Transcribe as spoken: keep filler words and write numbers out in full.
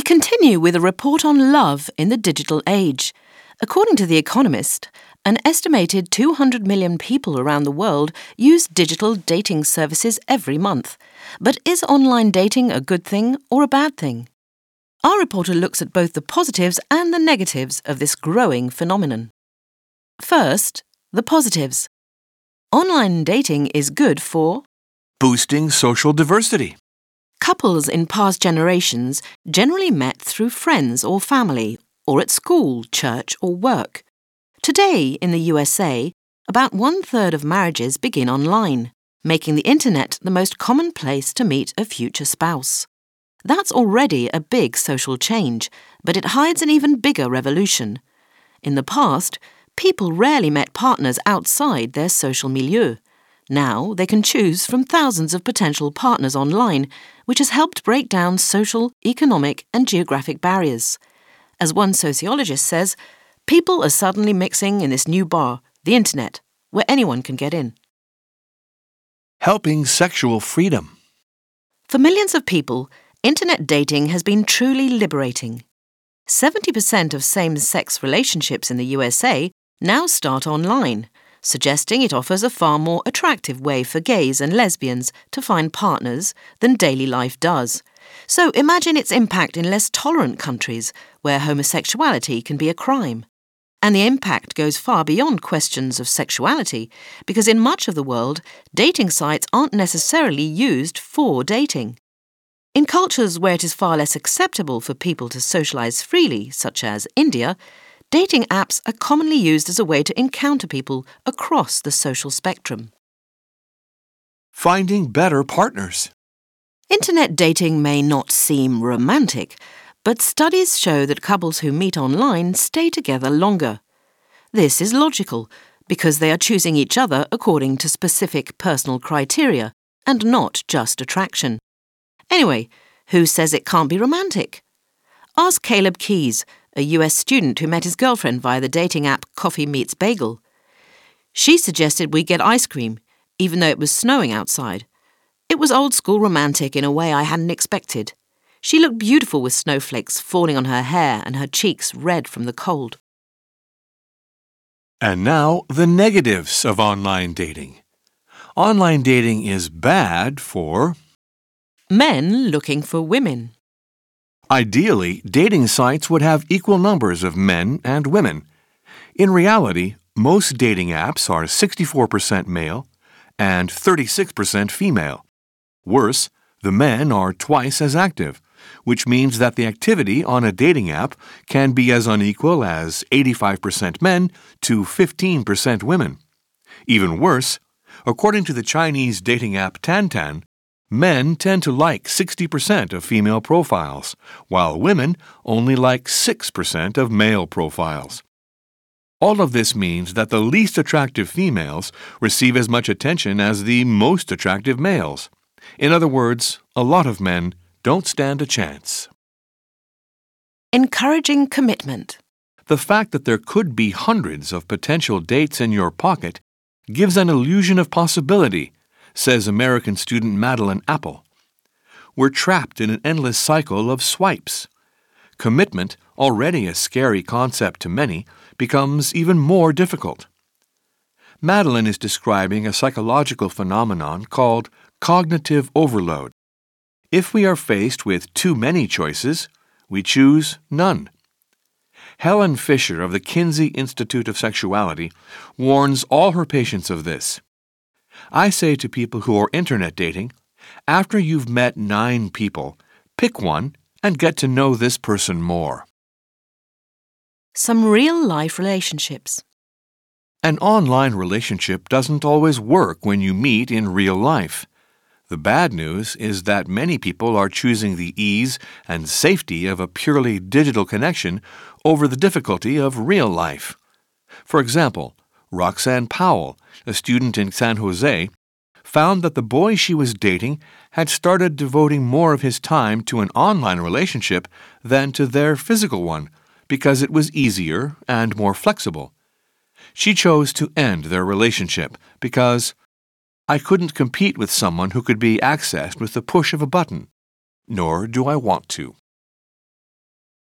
continue with a report on love in the digital age. According to The Economist, an estimated two hundred million people around the world use digital dating services every month. But is online dating a good thing or a bad thing? Our reporter looks at both the positives and the negatives of this growing phenomenon. First, the positives. Online dating is good for boosting social diversity. Couples in past generations generally met through friends or family, or at school, church or work. Today, in the U S A, about one-third of marriages begin online, making the internet the most common place to meet a future spouse. That's already a big social change, but it hides an even bigger revolution. In the past, people rarely met partners outside their social milieu. Now they can choose from thousands of potential partners online, which has helped break down social, economic and geographic barriers. As one sociologist says, people are suddenly mixing in this new bar, the internet, where anyone can get in. Helping sexual freedom. For millions of people, internet dating has been truly liberating. seventy percent of same-sex relationships in the U S A now start online, suggesting it offers a far more attractive way for gays and lesbians to find partners than daily life does. So imagine its impact in less tolerant countries where homosexuality can be a crime. And the impact goes far beyond questions of sexuality, because in much of the world, dating sites aren't necessarily used for dating. In cultures where it is far less acceptable for people to socialize freely, such as India, dating apps are commonly used as a way to encounter people across the social spectrum. Finding better partners. Internet dating may not seem romantic, but studies show that couples who meet online stay together longer. This is logical, because they are choosing each other according to specific personal criteria, and not just attraction. Anyway, who says it can't be romantic? Ask Caleb Keyes, a U S student who met his girlfriend via the dating app Coffee Meets Bagel. She suggested we get ice cream, even though it was snowing outside. It was old-school romantic in a way I hadn't expected. She looked beautiful with snowflakes falling on her hair and her cheeks red from the cold. And now, the negatives of online dating. Online dating is bad for men looking for women. Ideally, dating sites would have equal numbers of men and women. In reality, most dating apps are sixty-four percent male and thirty-six percent female. Worse, the men are twice as active, which means that the activity on a dating app can be as unequal as eighty-five percent men to fifteen percent women. Even worse, according to the Chinese dating app Tantan, men tend to like sixty percent of female profiles, while women only like six percent of male profiles. All of this means that the least attractive females receive as much attention as the most attractive males. In other words, a lot of men don't stand a chance. Encouraging commitment. The fact that there could be hundreds of potential dates in your pocket gives an illusion of possibility, says American student Madeline Apple. We're trapped in an endless cycle of swipes. Commitment, already a scary concept to many, becomes even more difficult. Madeline is describing a psychological phenomenon called cognitive overload. If we are faced with too many choices, we choose none. Helen Fisher of the Kinsey Institute of Sexuality warns all her patients of this. I say to people who are internet dating, after you've met nine people, pick one and get to know this person more. Some real-life relationships. An online relationship doesn't always work when you meet in real life. The bad news is that many people are choosing the ease and safety of a purely digital connection over the difficulty of real life. For example, Roxanne Powell, a student in San Jose, found that the boy she was dating had started devoting more of his time to an online relationship than to their physical one because it was easier and more flexible. She chose to end their relationship because I couldn't compete with someone who could be accessed with the push of a button, nor do I want to.